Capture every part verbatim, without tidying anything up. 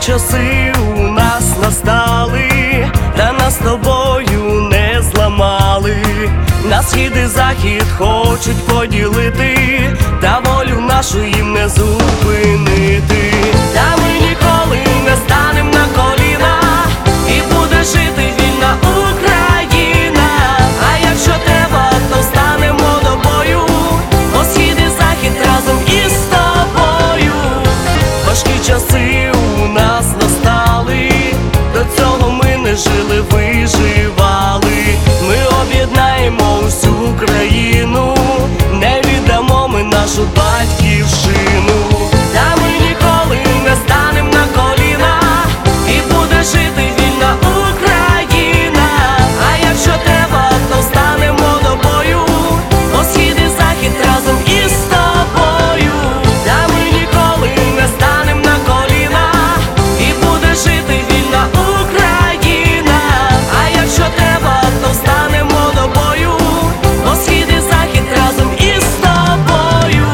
часи у нас настали, та нас з тобою не зламали. На схід і захід хочуть поділити, та волю нашу їм не зупинити. Та ми ніколи не станем на коліна, і буде жити вільна Україна. А якщо треба, то станемо до бою, бо схід і захід разом із тобою. Важкі часи у нас настали, до цього ми не жили, виживали. Ми об'єднаємо всю країну, не віддамо ми нашу батьківщину. Та ми ніколи не станем на коліна, і буде жити вільна Україна. А якщо треба, то станемо до бою, бо схід і захід разом із тобою. Та ми ніколи не станем на коліна, і буде жити вільна Україна. А якщо треба, то станемо до бою, бо схід і захід разом із тобою.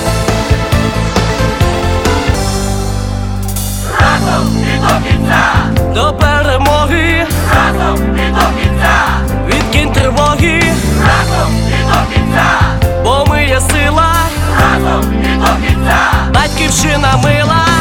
Разом і до кінця, До перемоги, разом і до кінця, відкинь тривоги, разом і до кінця, бо ми є сила, разом і до кінця. батьківщина мила.